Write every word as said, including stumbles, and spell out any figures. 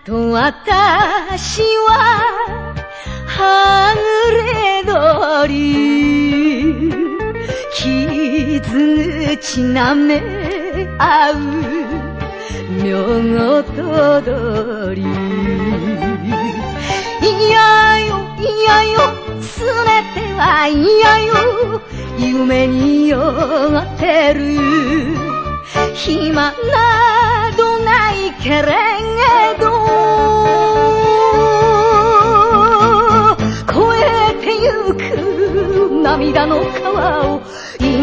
と私ははぐれ鳥傷口なめ合う妙と鳥いやよいやよすねてはいやよ夢に酔ってる暇などないけれど越えてゆく涙の川を